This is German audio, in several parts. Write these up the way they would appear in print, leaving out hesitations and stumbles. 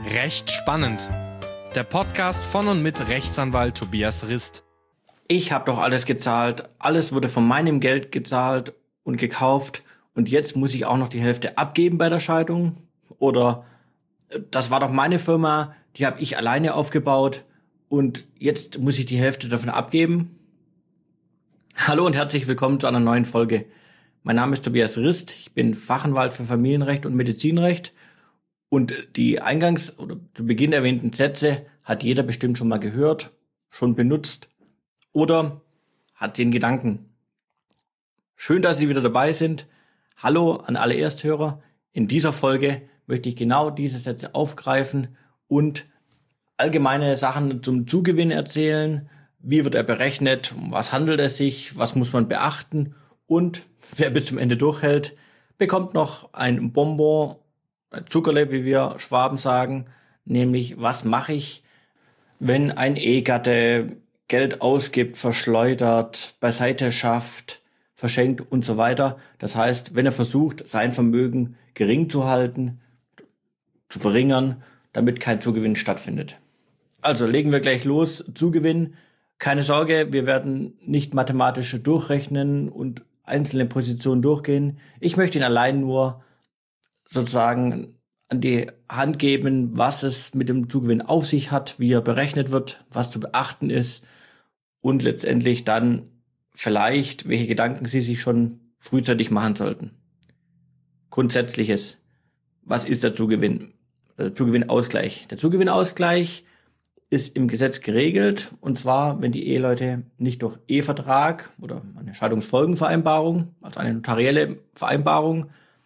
Recht spannend. Der Podcast von und mit Rechtsanwalt Tobias Rist. Ich habe doch alles gezahlt, alles wurde von meinem Geld gezahlt und gekauft und jetzt muss ich auch noch die Hälfte abgeben bei der Scheidung? Oder das war doch meine Firma, die habe ich alleine aufgebaut und jetzt muss ich die Hälfte davon abgeben? Hallo und herzlich willkommen zu einer neuen Folge. Mein Name ist Tobias Rist, ich bin Fachanwalt für Familienrecht und Medizinrecht. Und die eingangs oder zu Beginn erwähnten Sätze hat jeder bestimmt schon mal gehört, schon benutzt oder hat sie in Gedanken. Schön, dass Sie wieder dabei sind. Hallo an alle Ersthörer. In dieser Folge möchte ich genau diese Sätze aufgreifen und allgemeine Sachen zum Zugewinn erzählen. Wie wird er berechnet? Um was handelt es sich? Was muss man beachten? Und wer bis zum Ende durchhält, bekommt noch ein Bonbon, ein Zuckerle, wie wir Schwaben sagen, nämlich was mache ich, wenn ein Ehegatte Geld ausgibt, verschleudert, beiseite schafft, verschenkt und so weiter. Das heißt, wenn er versucht, sein Vermögen gering zu halten, zu verringern, damit kein Zugewinn stattfindet. Also legen wir gleich los. Zugewinn, keine Sorge, wir werden nicht mathematisch durchrechnen und einzelne Positionen durchgehen. Ich möchte Ihnen allein nur sozusagen an die Hand geben, was es mit dem Zugewinn auf sich hat, wie er berechnet wird, was zu beachten ist und letztendlich dann vielleicht, welche Gedanken Sie sich schon frühzeitig machen sollten. Grundsätzliches, was ist der Zugewinn? Der Zugewinnausgleich. Der Zugewinnausgleich ist im Gesetz geregelt, und zwar, wenn die Eheleute nicht durch Ehevertrag oder eine Scheidungsfolgenvereinbarung, also eine notarielle Vereinbarung,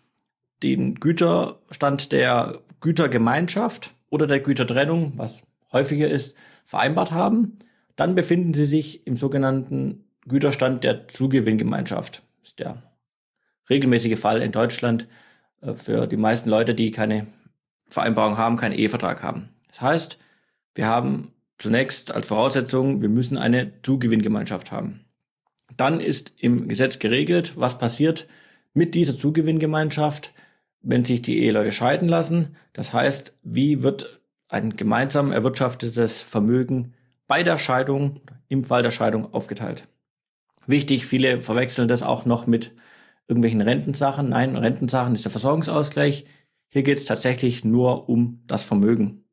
den Güterstand der Gütergemeinschaft oder der Gütertrennung, was häufiger ist, vereinbart haben, dann befinden sie sich im sogenannten Güterstand der Zugewinngemeinschaft. Das ist der regelmäßige Fall in Deutschland für die meisten Leute, die keine Vereinbarung haben, keinen Ehevertrag haben. Das heißt, wir haben zunächst als Voraussetzung, wir müssen eine Zugewinngemeinschaft haben. Dann ist im Gesetz geregelt, was passiert mit dieser Zugewinngemeinschaft, wenn sich die Eheleute scheiden lassen. Das heißt, wie wird ein gemeinsam erwirtschaftetes Vermögen bei der Scheidung, im Fall der Scheidung aufgeteilt. Wichtig, viele verwechseln das auch noch mit irgendwelchen Rentensachen. Nein, Rentensachen ist der Versorgungsausgleich. Hier geht es tatsächlich nur um das Vermögen.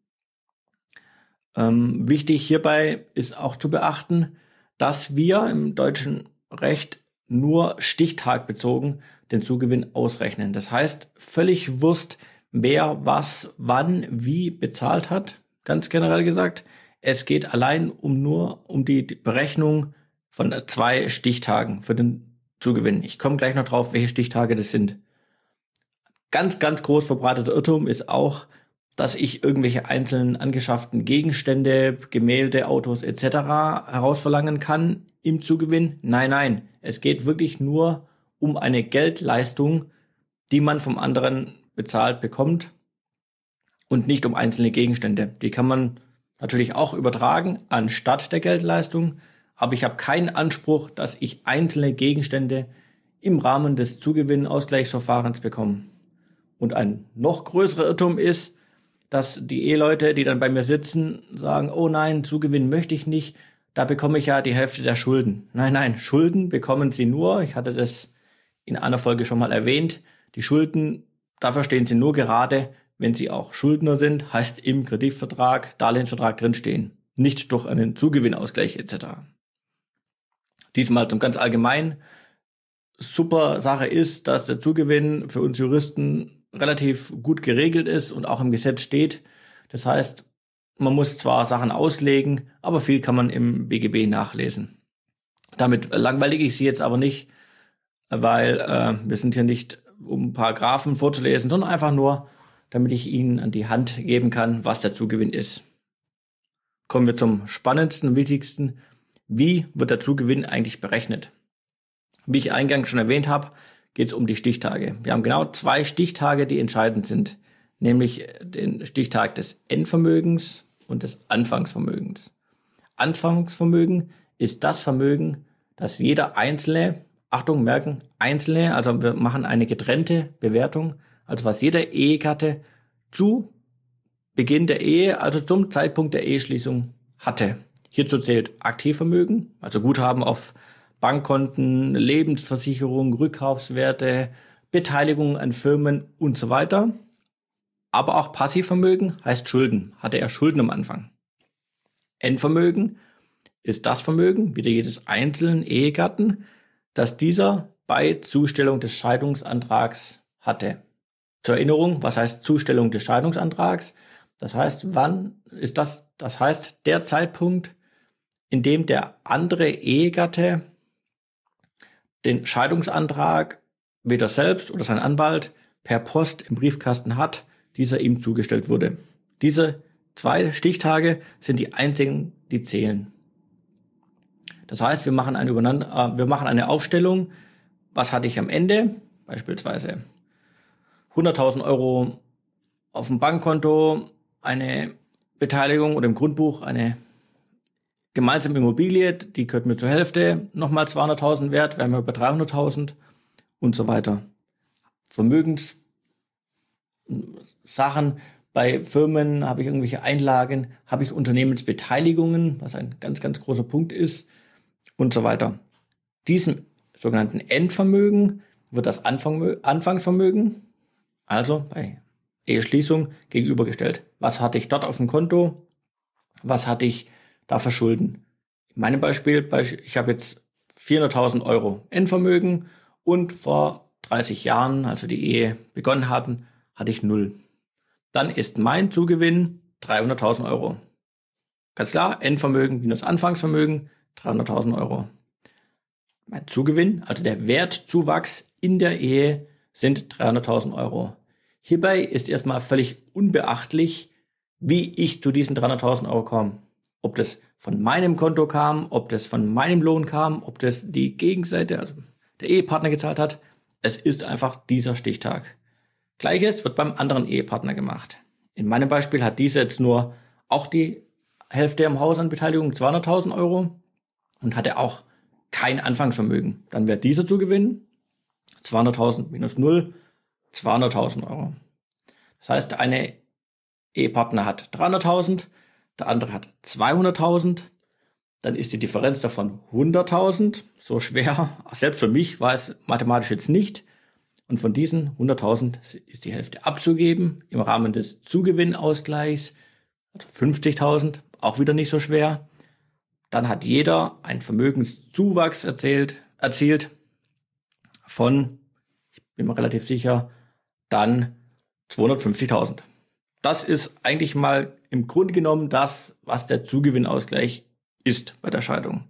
Wichtig hierbei ist auch zu beachten, dass wir im deutschen Recht nur stichtagbezogen den Zugewinn ausrechnen. Das heißt, völlig wurscht, wer was, wann, wie bezahlt hat, ganz generell gesagt. Es geht allein nur um die Berechnung von 2 Stichtagen für den Zugewinn. Ich komme gleich noch drauf, welche Stichtage das sind. Ganz, ganz groß verbreiteter Irrtum ist auch, dass ich irgendwelche einzelnen angeschafften Gegenstände, Gemälde, Autos etc. herausverlangen kann im Zugewinn. Nein, es geht wirklich nur um eine Geldleistung, die man vom anderen bezahlt bekommt und nicht um einzelne Gegenstände. Die kann man natürlich auch übertragen anstatt der Geldleistung, aber ich habe keinen Anspruch, dass ich einzelne Gegenstände im Rahmen des Zugewinnausgleichsverfahrens bekomme. Und ein noch größerer Irrtum ist, dass die Eheleute, die dann bei mir sitzen, sagen, oh nein, Zugewinn möchte ich nicht, da bekomme ich ja die Hälfte der Schulden. Nein, Schulden bekommen sie nur, ich hatte das in einer Folge schon mal erwähnt, die Schulden, dafür stehen sie nur gerade, wenn sie auch Schuldner sind, heißt im Kreditvertrag, Darlehensvertrag drinstehen, nicht durch einen Zugewinnausgleich etc. Diesmal zum ganz allgemein. Super Sache ist, dass der Zugewinn für uns Juristen relativ gut geregelt ist und auch im Gesetz steht. Das heißt, man muss zwar Sachen auslegen, aber viel kann man im BGB nachlesen. Damit langweilige ich Sie jetzt aber nicht, weil wir sind hier nicht, um Paragraphen vorzulesen, sondern einfach nur, damit ich Ihnen an die Hand geben kann, was der Zugewinn ist. Kommen wir zum spannendsten und wichtigsten. Wie wird der Zugewinn eigentlich berechnet? Wie ich eingangs schon erwähnt habe, geht es um die Stichtage. Wir haben genau 2 Stichtage, die entscheidend sind, nämlich den Stichtag des Endvermögens und des Anfangsvermögens. Anfangsvermögen ist das Vermögen, das jeder Einzelne, Achtung, merken, Einzelne, also wir machen eine getrennte Bewertung, also was jeder Ehegatte zu Beginn der Ehe, also zum Zeitpunkt der Eheschließung hatte. Hierzu zählt Aktivvermögen, also Guthaben auf Bankkonten, Lebensversicherung, Rückkaufswerte, Beteiligung an Firmen und so weiter. Aber auch Passivvermögen heißt Schulden. Hatte er Schulden am Anfang. Endvermögen ist das Vermögen, wieder jedes einzelnen Ehegatten, das dieser bei Zustellung des Scheidungsantrags hatte. Zur Erinnerung, was heißt Zustellung des Scheidungsantrags? Das heißt, wann ist das? Das heißt, der Zeitpunkt, in dem der andere Ehegatte den Scheidungsantrag weder selbst oder sein Anwalt per Post im Briefkasten hat, dieser ihm zugestellt wurde. Diese 2 Stichtage sind die einzigen, die zählen. Das heißt, wir machen eine Aufstellung. Was hatte ich am Ende? Beispielsweise 100.000 Euro auf dem Bankkonto, eine Beteiligung oder im Grundbuch eine gemeinsame Immobilie, die gehört mir zur Hälfte, nochmal 200.000 wert, wären wir bei 300.000 und so weiter. Vermögenssachen, bei Firmen habe ich irgendwelche Einlagen, habe ich Unternehmensbeteiligungen, was ein ganz, ganz großer Punkt ist und so weiter. Diesem sogenannten Endvermögen wird das Anfangsvermögen, also bei Eheschließung, gegenübergestellt. Was hatte ich dort auf dem Konto? Was hatte ich da für Schulden? In meinem Beispiel, ich habe jetzt 400.000 Euro Endvermögen und vor 30 Jahren, als wir die Ehe begonnen hatten, hatte ich 0. Dann ist mein Zugewinn 300.000 Euro. Ganz klar, Endvermögen minus Anfangsvermögen, 300.000 Euro. Mein Zugewinn, also der Wertzuwachs in der Ehe, sind 300.000 Euro. Hierbei ist erstmal völlig unbeachtlich, wie ich zu diesen 300.000 Euro komme. Ob das von meinem Konto kam, ob das von meinem Lohn kam, ob das die Gegenseite, also der Ehepartner gezahlt hat. Es ist einfach dieser Stichtag. Gleiches wird beim anderen Ehepartner gemacht. In meinem Beispiel hat dieser jetzt nur auch die Hälfte am Haus an Beteiligung, 200.000 Euro, und hatte auch kein Anfangsvermögen. Dann wäre dieser Zugewinn 200.000 minus 0, 200.000 Euro. Das heißt, der eine Ehepartner hat 300.000, der andere hat 200.000, dann ist die Differenz davon 100.000. So schwer, selbst für mich war es mathematisch jetzt nicht. Und von diesen 100.000 ist die Hälfte abzugeben im Rahmen des Zugewinnausgleichs, also 50.000, auch wieder nicht so schwer. Dann hat jeder einen Vermögenszuwachs erzielt von, ich bin mir relativ sicher, dann 250.000. Das ist eigentlich mal im Grunde genommen das, was der Zugewinnausgleich ist bei der Scheidung.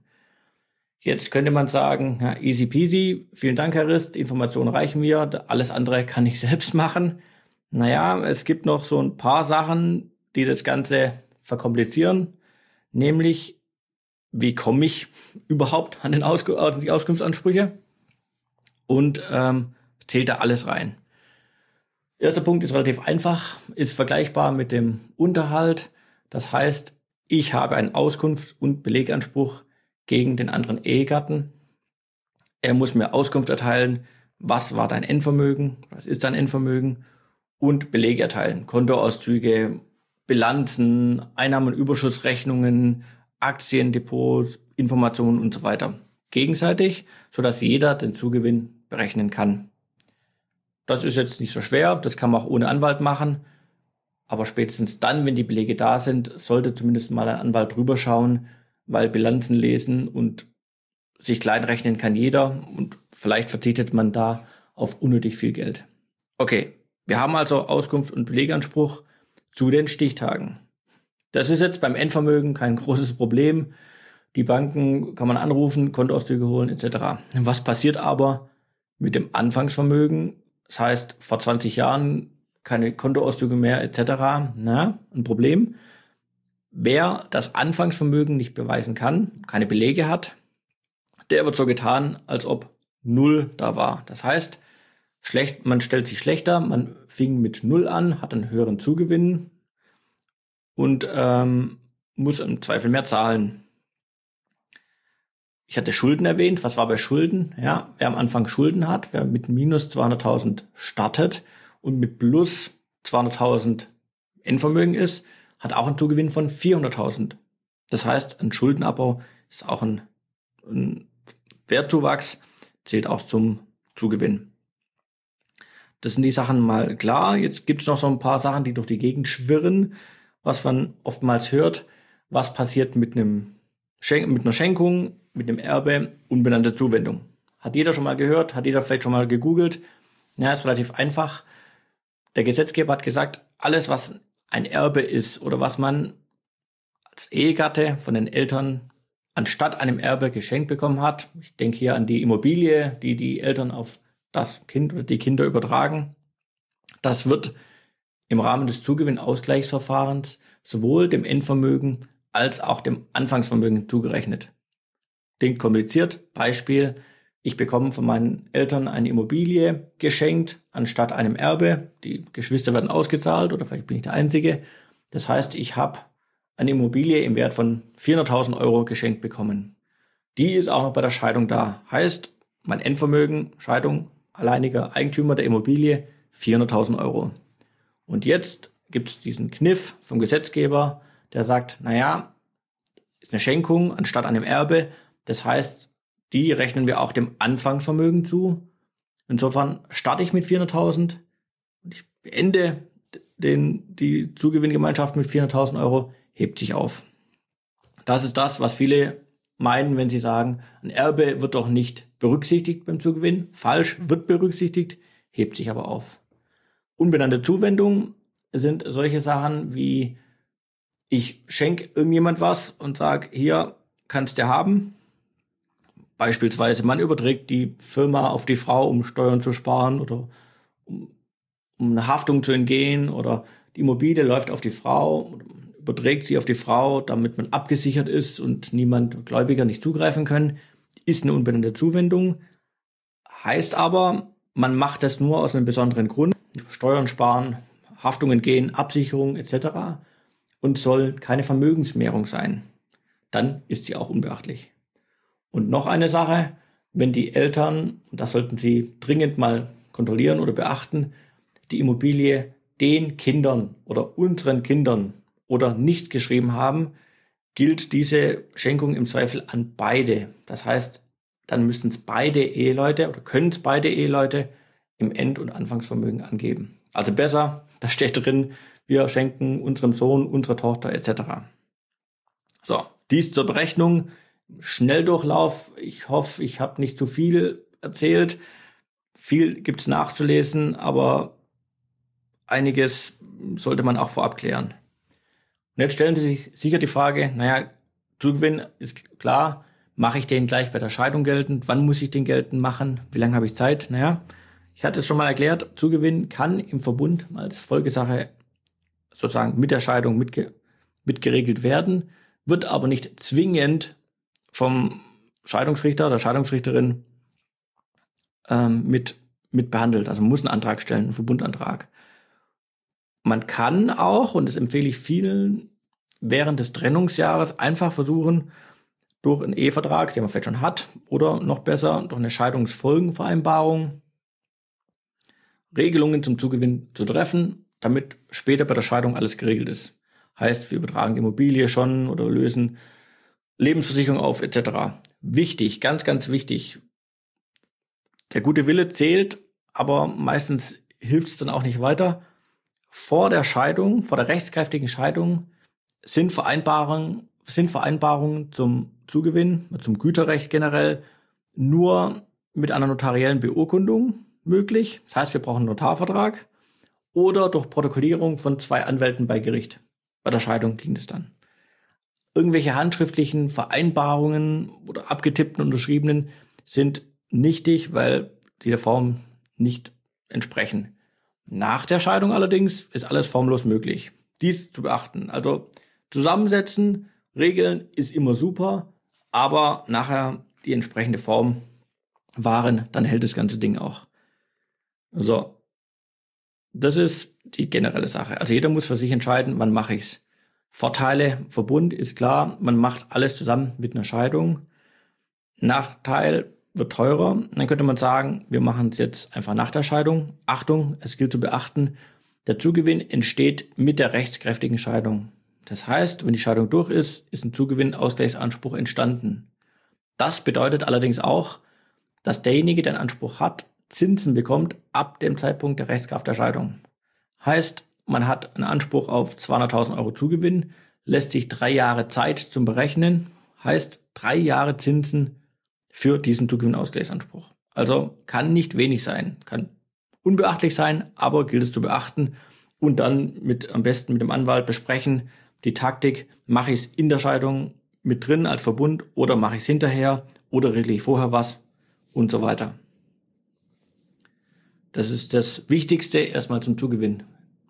Jetzt könnte man sagen, ja, easy peasy, vielen Dank, Herr Rist, Informationen reichen mir, alles andere kann ich selbst machen. Naja, es gibt noch so ein paar Sachen, die das Ganze verkomplizieren, nämlich, wie komme ich überhaupt an die Auskunftsansprüche und zählt da alles rein. Erster Punkt ist relativ einfach, ist vergleichbar mit dem Unterhalt. Das heißt, ich habe einen Auskunfts- und Beleganspruch gegen den anderen Ehegatten. Er muss mir Auskunft erteilen, was war dein Endvermögen, was ist dein Endvermögen, und Belege erteilen, Kontoauszüge, Bilanzen, Einnahmen- und Überschussrechnungen, Aktiendepots, Informationen und so weiter. Gegenseitig, sodass jeder den Zugewinn berechnen kann. Das ist jetzt nicht so schwer, das kann man auch ohne Anwalt machen. Aber spätestens dann, wenn die Belege da sind, sollte zumindest mal ein Anwalt drüber schauen, weil Bilanzen lesen und sich kleinrechnen kann jeder und vielleicht verzichtet man da auf unnötig viel Geld. Okay, wir haben also Auskunft- und Beleganspruch zu den Stichtagen. Das ist jetzt beim Endvermögen kein großes Problem. Die Banken kann man anrufen, Kontoauszüge holen etc. Was passiert aber mit dem Anfangsvermögen? Das heißt, vor 20 Jahren keine Kontoauszüge mehr etc. Ein Problem. Wer das Anfangsvermögen nicht beweisen kann, keine Belege hat, der wird so getan, als ob 0 da war. Das heißt, man stellt sich schlechter, man fing mit 0 an, hat einen höheren Zugewinn und muss im Zweifel mehr zahlen. Ich hatte Schulden erwähnt. Was war bei Schulden? Ja, wer am Anfang Schulden hat, wer mit minus 200.000 startet und mit plus 200.000 Endvermögen ist, hat auch einen Zugewinn von 400.000. Das heißt, ein Schuldenabbau ist auch ein Wertzuwachs, zählt auch zum Zugewinn. Das sind die Sachen mal klar. Jetzt gibt es noch so ein paar Sachen, die durch die Gegend schwirren, was man oftmals hört. Was passiert mit einer Schenkung, mit einem Erbe, unbenannte Zuwendung? Hat jeder schon mal gehört? Hat jeder vielleicht schon mal gegoogelt? Ja, ist relativ einfach. Der Gesetzgeber hat gesagt, alles, was ein Erbe ist oder was man als Ehegatte von den Eltern anstatt einem Erbe geschenkt bekommen hat, ich denke hier an die Immobilie, die die Eltern auf das Kind oder die Kinder übertragen, das wird im Rahmen des Zugewinnausgleichsverfahrens sowohl dem Endvermögen als auch dem Anfangsvermögen zugerechnet. Klingt kompliziert. Beispiel, ich bekomme von meinen Eltern eine Immobilie geschenkt, anstatt einem Erbe. Die Geschwister werden ausgezahlt oder vielleicht bin ich der Einzige. Das heißt, ich habe eine Immobilie im Wert von 400.000 Euro geschenkt bekommen. Die ist auch noch bei der Scheidung da. Heißt, mein Endvermögen, Scheidung, alleiniger Eigentümer der Immobilie, 400.000 Euro. Und jetzt gibt es diesen Kniff vom Gesetzgeber, der sagt, naja, ist eine Schenkung anstatt einem Erbe. Das heißt, die rechnen wir auch dem Anfangsvermögen zu. Insofern starte ich mit 400.000 und ich beende die Zugewinngemeinschaft mit 400.000 Euro, hebt sich auf. Das ist das, was viele meinen, wenn sie sagen, ein Erbe wird doch nicht berücksichtigt beim Zugewinn. Falsch, wird berücksichtigt, hebt sich aber auf. Unbenannte Zuwendungen sind solche Sachen wie, ich schenke irgendjemand was und sage, hier kannst du haben. Beispielsweise, man überträgt die Firma auf die Frau, um Steuern zu sparen oder um eine Haftung zu entgehen, oder die Immobilie läuft auf die Frau, überträgt sie auf die Frau, damit man abgesichert ist und Gläubiger nicht zugreifen können, ist eine unbenannte Zuwendung. Heißt aber, man macht das nur aus einem besonderen Grund, Steuern sparen, Haftung entgehen, Absicherung etc. und soll keine Vermögensmehrung sein. Dann ist sie auch unbeachtlich. Und noch eine Sache, wenn die Eltern, und das sollten Sie dringend mal kontrollieren oder beachten, die Immobilie den Kindern oder unseren Kindern oder nichts geschrieben haben, gilt diese Schenkung im Zweifel an beide. Das heißt, dann müssen es beide Eheleute oder können es beide Eheleute im End- und Anfangsvermögen angeben. Also besser, da steht drin, wir schenken unserem Sohn, unserer Tochter etc. So, dies zur Berechnung. Schnelldurchlauf. Ich hoffe, ich habe nicht zu viel erzählt. Viel gibt's nachzulesen, aber einiges sollte man auch vorab klären. Und jetzt stellen Sie sich sicher die Frage, naja, Zugewinn ist klar, mache ich den gleich bei der Scheidung geltend? Wann muss ich den geltend machen? Wie lange habe ich Zeit? Naja, ich hatte es schon mal erklärt, Zugewinn kann im Verbund als Folgesache sozusagen mit der Scheidung mitgeregelt werden, wird aber nicht zwingend vom Scheidungsrichter, der Scheidungsrichterin mit behandelt. Also man muss einen Antrag stellen, einen Verbundantrag. Man kann auch, und das empfehle ich vielen, während des Trennungsjahres einfach versuchen, durch einen Ehevertrag, den man vielleicht schon hat, oder noch besser, durch eine Scheidungsfolgenvereinbarung Regelungen zum Zugewinn zu treffen, damit später bei der Scheidung alles geregelt ist. Heißt, wir übertragen die Immobilie schon oder lösen Lebensversicherung auf etc. Wichtig, ganz, ganz wichtig. Der gute Wille zählt, aber meistens hilft es dann auch nicht weiter. Vor der Scheidung, vor der rechtskräftigen Scheidung sind Vereinbarungen zum Zugewinn, zum Güterrecht generell nur mit einer notariellen Beurkundung möglich. Das heißt, wir brauchen einen Notarvertrag oder durch Protokollierung von 2 Anwälten bei Gericht. Bei der Scheidung ging das dann. Irgendwelche handschriftlichen Vereinbarungen oder abgetippten, unterschriebenen sind nichtig, weil sie der Form nicht entsprechen. Nach der Scheidung allerdings ist alles formlos möglich. Dies zu beachten. Also zusammensetzen, regeln ist immer super, aber nachher die entsprechende Form wahren, dann hält das ganze Ding auch. So, das ist die generelle Sache. Also jeder muss für sich entscheiden, wann mache ich's. Vorteile, Verbund ist klar, man macht alles zusammen mit einer Scheidung. Nachteil wird teurer. Dann könnte man sagen, wir machen es jetzt einfach nach der Scheidung. Achtung, es gilt zu beachten, Der Zugewinn entsteht mit der rechtskräftigen Scheidung. Das heißt, wenn die Scheidung durch ist, ist ein Zugewinnausgleichsanspruch entstanden. Das bedeutet allerdings auch, dass derjenige, der einen Anspruch hat, Zinsen bekommt ab dem Zeitpunkt der Rechtskraft der Scheidung. Heißt, man hat einen Anspruch auf 200.000 Euro Zugewinn, lässt sich 3 Jahre Zeit zum Berechnen, heißt 3 Jahre Zinsen für diesen Zugewinnausgleichsanspruch. Also kann nicht wenig sein, kann unbeachtlich sein, aber gilt es zu beachten und dann am besten mit dem Anwalt besprechen, die Taktik, mache ich es in der Scheidung mit drin als Verbund oder mache ich es hinterher oder regle ich vorher was und so weiter. Das ist das Wichtigste erstmal zum Zugewinn.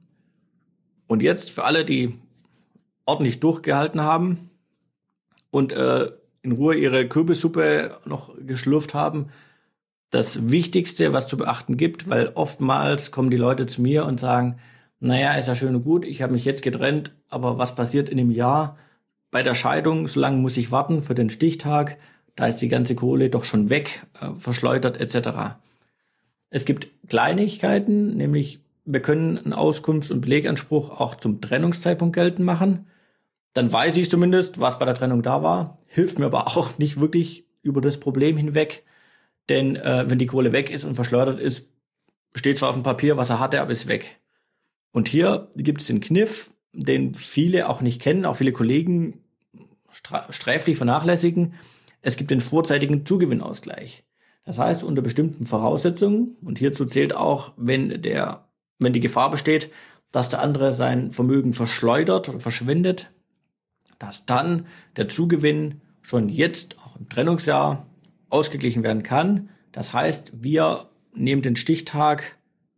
Und jetzt für alle, die ordentlich durchgehalten haben und in Ruhe ihre Kürbissuppe noch geschlürft haben, das Wichtigste, was zu beachten gibt, weil oftmals kommen die Leute zu mir und sagen, naja, ist ja schön und gut, ich habe mich jetzt getrennt, aber was passiert in einem Jahr? Bei der Scheidung, so lange muss ich warten für den Stichtag, da ist die ganze Kohle doch schon weg, verschleudert etc. Es gibt Kleinigkeiten, nämlich wir können einen Auskunfts- und Beleganspruch auch zum Trennungszeitpunkt geltend machen. Dann weiß ich zumindest, was bei der Trennung da war, hilft mir aber auch nicht wirklich über das Problem hinweg, denn wenn die Kohle weg ist und verschleudert ist, steht zwar auf dem Papier, was er hatte, aber ist weg. Und hier gibt es den Kniff, den viele auch nicht kennen, auch viele Kollegen sträflich vernachlässigen. Es gibt den vorzeitigen Zugewinnausgleich. Das heißt, unter bestimmten Voraussetzungen, und hierzu zählt auch, wenn die Gefahr besteht, dass der andere sein Vermögen verschleudert oder verschwendet, dass dann der Zugewinn schon jetzt, auch im Trennungsjahr, ausgeglichen werden kann. Das heißt, wir nehmen den Stichtag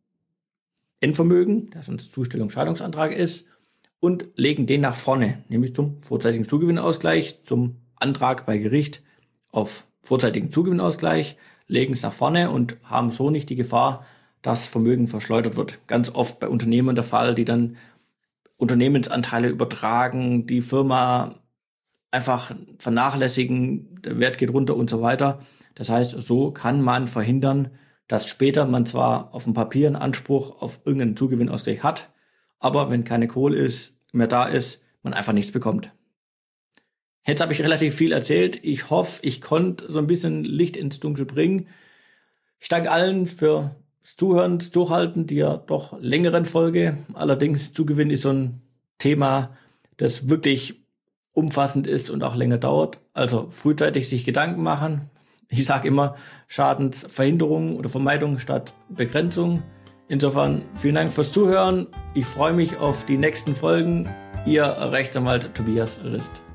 Endvermögen, das uns Zustellung Scheidungsantrag ist, und legen den nach vorne, nämlich zum vorzeitigen Zugewinnausgleich, zum Antrag bei Gericht auf vorzeitigen Zugewinnausgleich, legen es nach vorne und haben so nicht die Gefahr, dass Vermögen verschleudert wird. Ganz oft bei Unternehmen der Fall, die dann Unternehmensanteile übertragen, die Firma einfach vernachlässigen, der Wert geht runter und so weiter. Das heißt, so kann man verhindern, dass später man zwar auf dem Papier einen Anspruch auf irgendeinen Zugewinnausgleich hat, aber wenn keine Kohle mehr da ist, man einfach nichts bekommt. Jetzt habe ich relativ viel erzählt. Ich hoffe, ich konnte so ein bisschen Licht ins Dunkel bringen. Ich danke allen fürs Zuhören, das Durchhalten dieser doch längeren Folge. Allerdings Zugewinn ist so ein Thema, das wirklich umfassend ist und auch länger dauert. Also frühzeitig sich Gedanken machen. Ich sage immer Schadensverhinderung oder Vermeidung statt Begrenzung. Insofern vielen Dank fürs Zuhören. Ich freue mich auf die nächsten Folgen. Ihr Rechtsanwalt Tobias Rist.